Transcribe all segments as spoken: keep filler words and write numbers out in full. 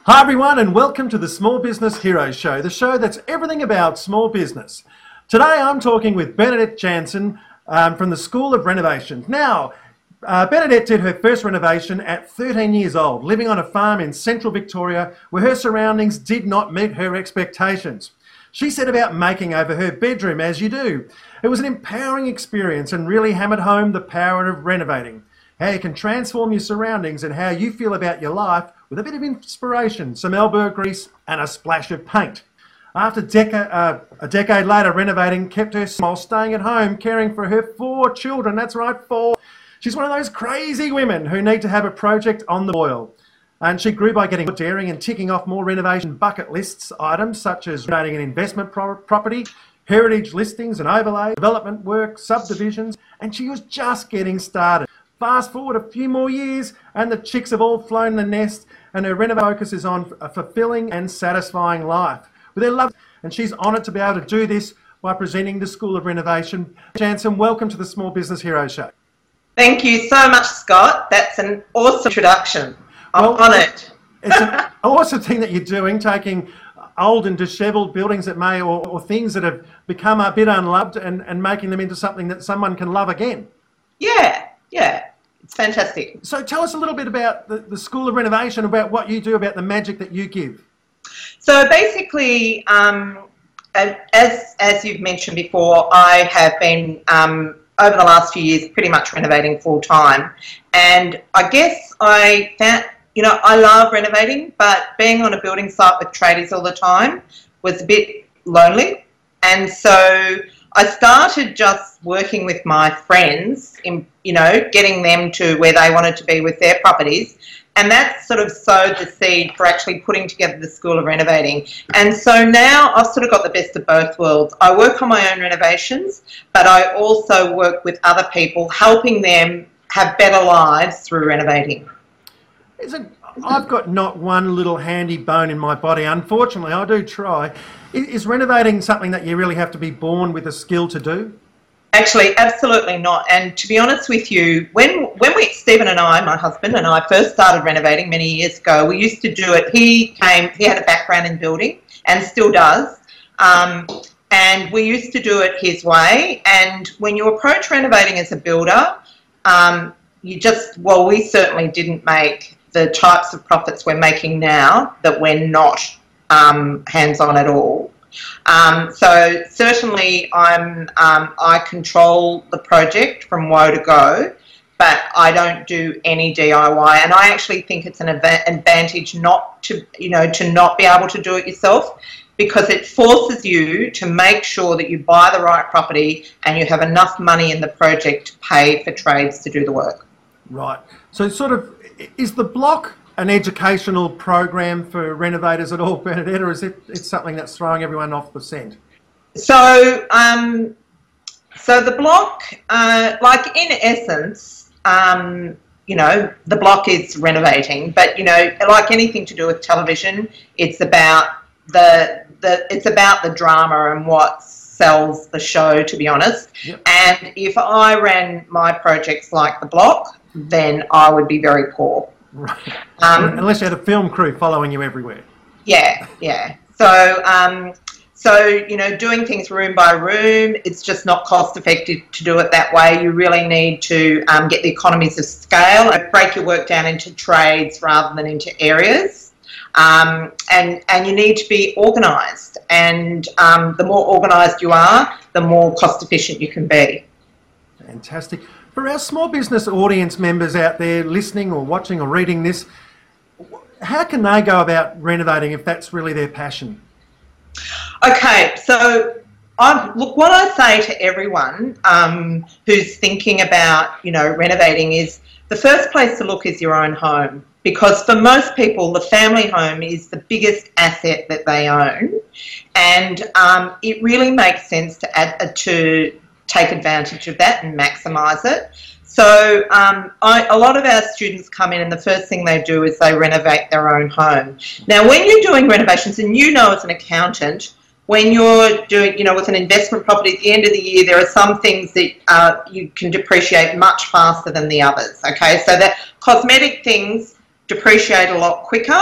Hi everyone, and welcome to the Small Business Heroes Show, the show that's everything about small business. Today I'm talking with Bernadette Jansen um, from the School of Renovation. Now, uh, Bernadette did her first renovation at thirteen years old, living on a farm in central Victoria where her surroundings did not meet her expectations. She set about making over her bedroom as you do. It was an empowering experience and really hammered home the power of renovating, how you can transform your surroundings and how you feel about your life with a bit of inspiration, some elbow grease and a splash of paint. After deca- uh, a decade later, renovating kept her small, staying at home, caring for her four children. That's right, four. She's one of those crazy women who need to have a project on the boil. And she grew by getting daring and ticking off more renovation bucket lists items such as renovating an investment pro- property, heritage listings and overlay, development work, subdivisions, and she was just getting started. Fast forward a few more years and the chicks have all flown the nest, and her renovation focus is on a fulfilling and satisfying life with her love, and she's honoured to be able to do this by presenting the School of Renovation. Jansen, welcome to the Small Business Heroes Show. Thank you so much, Scott. That's an awesome introduction. I'm well, honoured. It's an awesome thing that you're doing, taking old and dishevelled buildings that may, or, or things that have become a bit unloved, and, and making them into something that someone can love again. Yeah, yeah. It's fantastic. So tell us a little bit about the, the School of Renovation, about what you do, about the magic that you give. So basically, um, as, as you've mentioned before, I have been, um, over the last few years, pretty much renovating full time. And I guess I found, you know, I love renovating, but being on a building site with tradies all the time was a bit lonely. And so I started just working with my friends in, you know, getting them to where they wanted to be with their properties. And that sort of sowed the seed for actually putting together the School of Renovating. And so now I've sort of got the best of both worlds. I work on my own renovations, but I also work with other people, helping them have better lives through renovating. Isn't, I've got not one little handy bone in my body. Unfortunately, I do try. Is renovating something that you really have to be born with a skill to do? Actually, absolutely not. And to be honest with you, when when we, Stephen and I, my husband and I, first started renovating many years ago, we used to do it. He came, he had a background in building and still does. Um, and we used to do it his way. And when you approach renovating as a builder, um, you just, well, we certainly didn't make the types of profits we're making now that we're not um, hands-on at all. Um, so certainly I'm, um, I control the project from woe to go, but I don't do any D I Y, and I actually think it's an advantage not to, you know, to not be able to do it yourself, because it forces you to make sure that you buy the right property and you have enough money in the project to pay for trades to do the work. Right. So sort of, is the block an educational program for renovators at all, Bernadette, or is it it's something that's throwing everyone off the scent? So, um, so the block, uh, like in essence, um, you know, the block is renovating, but you know, like anything to do with television, it's about the the it's about the drama and what sells the show, to be honest. Yep. And if I ran my projects like the block, then I would be very poor. Right. Um, Unless you had a film crew following you everywhere. Yeah, yeah. So, um, so you know, doing things room by room, it's just not cost effective to do it that way. You really need to um, get the economies of scale and break your work down into trades rather than into areas. Um, and and you need to be organised. And um, the more organised you are, the more cost efficient you can be. Fantastic. For our small business audience members out there listening or watching or reading this, how can they go about renovating if that's really their passion? Okay, so I, look, what I say to everyone um, who's thinking about, you know, renovating is the first place to look is your own home, because for most people the family home is the biggest asset that they own, and um, it really makes sense to add uh, to take advantage of that and maximise it. So um, I, a lot of our students come in and the first thing they do is they renovate their own home. Now, when you're doing renovations, and you know as an accountant, when you're doing, you know, with an investment property at the end of the year, there are some things that uh, you can depreciate much faster than the others, okay? So the cosmetic things depreciate a lot quicker,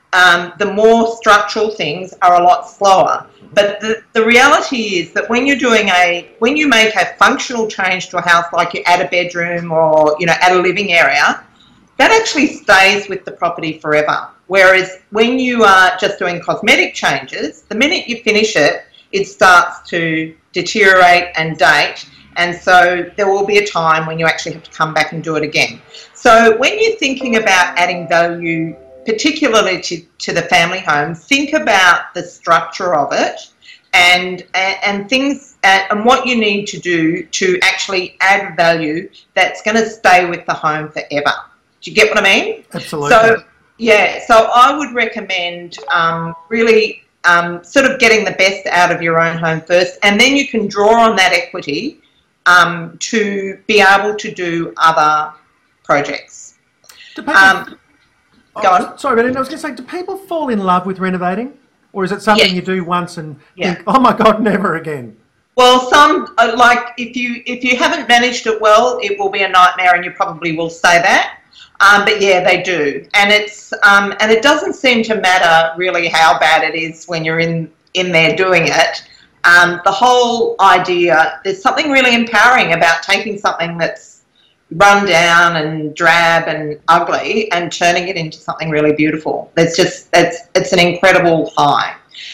um, the more structural things are a lot slower. But the, the reality is that when you're doing a, when you make a functional change to a house, like you add a bedroom or, you know, add a living area, that actually stays with the property forever. Whereas when you are just doing cosmetic changes, the minute you finish it, it starts to deteriorate and date. And so there will be a time when you actually have to come back and do it again. So when you're thinking about adding value, particularly to, to the family home, think about the structure of it and, and, and things and what you need to do to actually add value that's going to stay with the home forever. Do you get what I mean? Absolutely. So, yeah, so I would recommend um, really um, sort of getting the best out of your own home first, and then you can draw on that equity um, to be able to do other projects. Do people, Um, oh, go on. Sorry, but I was going to say, do people fall in love with renovating? Or is it something Yes. you do once and Yeah. think, oh my God, never again? Well, some, uh, like if you if you haven't managed it well, it will be a nightmare, and you probably will say that. Um, but yeah, they do, and it's um, and it doesn't seem to matter really how bad it is when you're in in there doing it. Um, the whole idea, there's something really empowering about taking something that's run down and drab and ugly and turning it into something really beautiful. It's just it's it's an incredible high.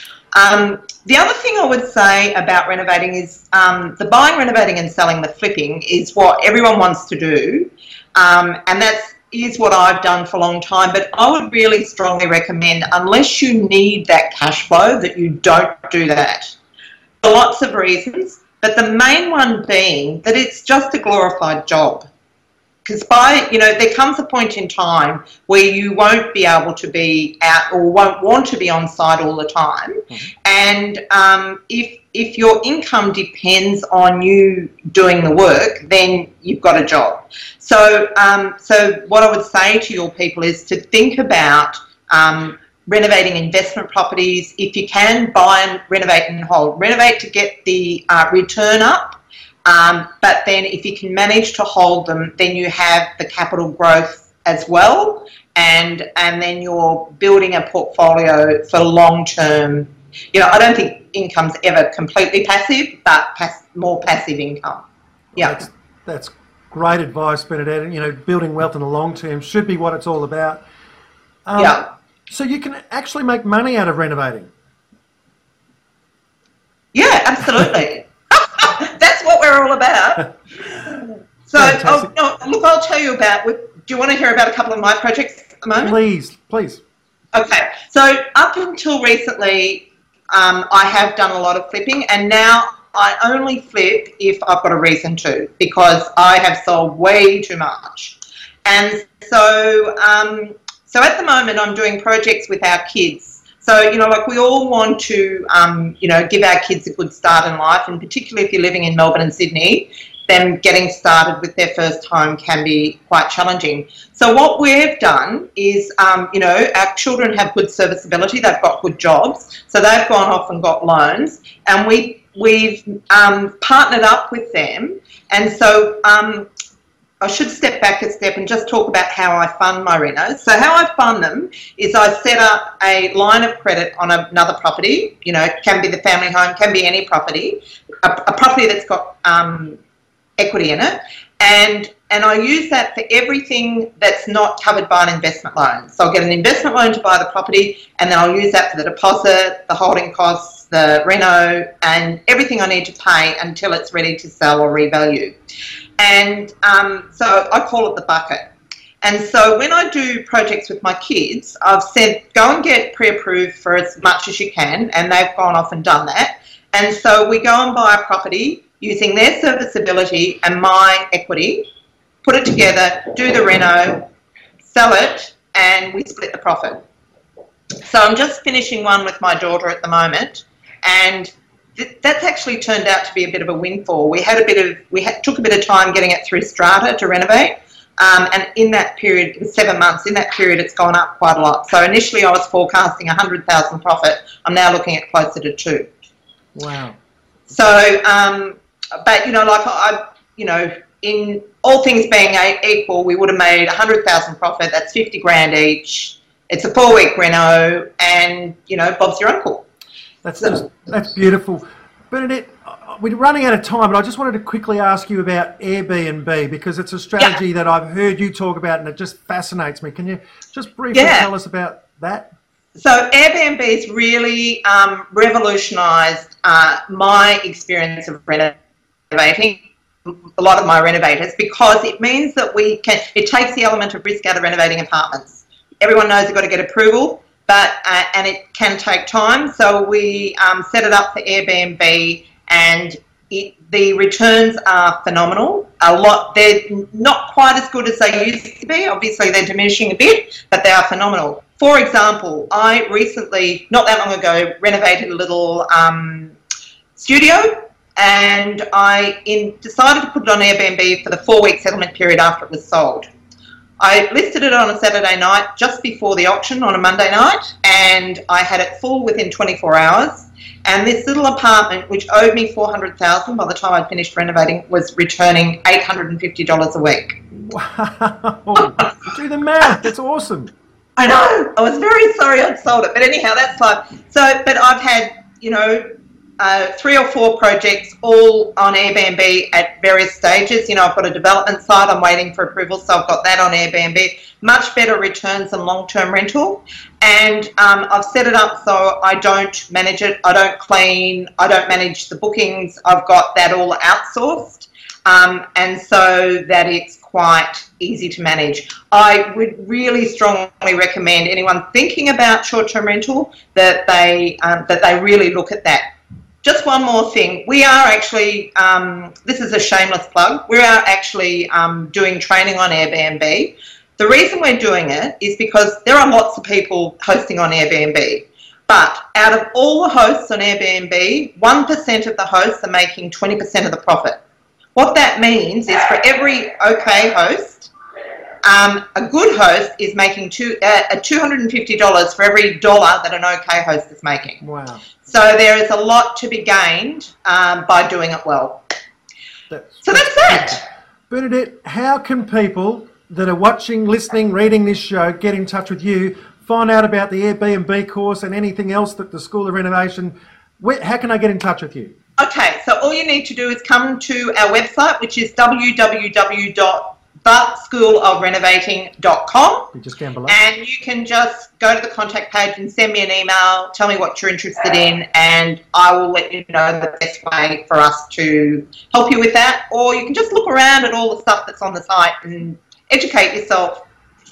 Um, the other thing I would say about renovating is um, the buying, renovating and selling, the flipping is what everyone wants to do, um, and that's is what I've done for a long time. But I would really strongly recommend, unless you need that cash flow, that you don't do that for lots of reasons, but the main one being that it's just a glorified job. Because by, you know, there comes a point in time where you won't be able to be out or won't want to be on site all the time. Mm-hmm. And um, if if your income depends on you doing the work, then you've got a job. So, um, so what I would say to your people is to think about um, renovating investment properties. If you can, buy and renovate and hold. Renovate to get the uh, return up. Um, but then if you can manage to hold them, then you have the capital growth as well, and and then you're building a portfolio for long-term. You know, I don't think income's ever completely passive, but pass, more passive income. Yeah. That's, that's great advice, Bernadette. You know, building wealth in the long term should be what it's all about. Um, yeah. So you can actually make money out of renovating. Yeah, absolutely. That's what we're all about. So, oh, no, look, I'll tell you about, do you want to hear about a couple of my projects at the moment? Please, please. Okay, so up until recently, um, I have done a lot of flipping, and now I only flip if I've got a reason to, because I have sold way too much. And so, um, so at the moment, I'm doing projects with our kids. So, you know, like we all want to, um, you know, give our kids a good start in life, and particularly if you're living in Melbourne and Sydney, them getting started with their first home can be quite challenging. So what we've done is, um, you know, our children have good serviceability, they've got good jobs, so they've gone off and got loans, and we, we've um, partnered up with them. And so um, I should step back a step and just talk about how I fund my renos. So how I fund them is I set up a line of credit on another property. You know, it can be the family home, can be any property, a, a property that's got um, equity in it, and and I use that for everything that's not covered by an investment loan. So I'll get an investment loan to buy the property, and then I'll use that for the deposit, the holding costs, the reno, and everything I need to pay until it's ready to sell or revalue. And um, so I call it the bucket. And so when I do projects with my kids, I've said, go and get pre-approved for as much as you can, and they've gone off and done that. And so we go and buy a property using their serviceability and my equity, put it together, do the reno, sell it, and we split the profit. So I'm just finishing one with my daughter at the moment, and th that's actually turned out to be a bit of a windfall. We had a bit of, we had, took a bit of time getting it through strata to renovate, um, and in that period, it was seven months, in that period it's gone up quite a lot. So initially I was forecasting one hundred thousand profit, I'm now looking at closer to two. Wow. So, um, but you know, like I, you know, in all things being equal, we would have made one hundred thousand profit. That's fifty grand each. It's a four-week reno, and, you know, Bob's your uncle. That's, so. that's beautiful. Bernadette, we're running out of time, but I just wanted to quickly ask you about Airbnb, because it's a strategy yeah. that I've heard you talk about, and it just fascinates me. Can you just briefly yeah. tell us about that? So Airbnb's really um, revolutionised uh, my experience of renovating, a lot of my renovators, because it means that we can, it takes the element of risk out of renovating apartments. Everyone knows they've got to get approval, but uh, and it can take time. So we um, set it up for Airbnb, and it, the returns are phenomenal. A lot, they're not quite as good as they used to be. Obviously, they're diminishing a bit, but they are phenomenal. For example, I recently, not that long ago, renovated a little um, studio, and I in, decided to put it on Airbnb for the four-week settlement period after it was sold. I listed it on a Saturday night just before the auction on a Monday night, and I had it full within twenty-four hours. And this little apartment, which owed me four hundred thousand dollars by the time I'd finished renovating, was returning eight hundred fifty dollars a week. Wow! Do the math. That's awesome. I know. I was very sorry I'd sold it, but anyhow, that's life. So, but I've had, you know, uh, three or four projects all on Airbnb at various stages. You know, I've got a development site. I'm waiting for approval, so I've got that on Airbnb. Much better returns than long-term rental. And um, I've set it up so I don't manage it. I don't clean. I don't manage the bookings. I've got that all outsourced. Um, and so that it's quite easy to manage. I would really strongly recommend anyone thinking about short-term rental that they um, that they really look at that. Just one more thing. We are actually, um, this is a shameless plug, we are actually um, doing training on Airbnb. The reason we're doing it is because there are lots of people hosting on Airbnb. But out of all the hosts on Airbnb, one percent of the hosts are making twenty percent of the profit. What that means is for every OK host, um, a good host is making two, uh, two hundred fifty dollars for every dollar that an OK host is making. Wow. So there is a lot to be gained um, by doing it well. That's, so that's that. Bernadette, how can people that are watching, listening, reading this show get in touch with you, find out about the Airbnb course and anything else that the School of Renovation, where, how can I get in touch with you? Okay, so all you need to do is come to our website, which is w w w dot the school of renovating dot com. Just down below. And you can just go to the contact page and send me an email, tell me what you're interested in, and I will let you know the best way for us to help you with that. Or you can just look around at all the stuff that's on the site and educate yourself.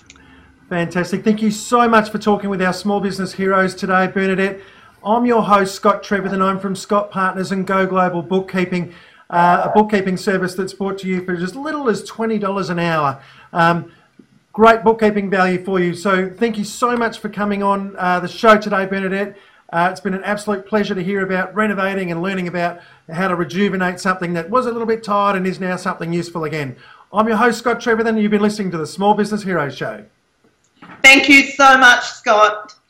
Fantastic. Thank you so much for talking with our small business heroes today, Bernadette. I'm your host, Scott Trevorth, and I'm from Scott Partners and Go Global Bookkeeping, uh, a bookkeeping service that's brought to you for as little as twenty dollars an hour. Um, great bookkeeping value for you. So thank you so much for coming on uh, the show today, Bernadette. Uh, it's been an absolute pleasure to hear about renovating and learning about how to rejuvenate something that was a little bit tired and is now something useful again. I'm your host, Scott Trevorth, and you've been listening to the Small Business Heroes Show. Thank you so much, Scott.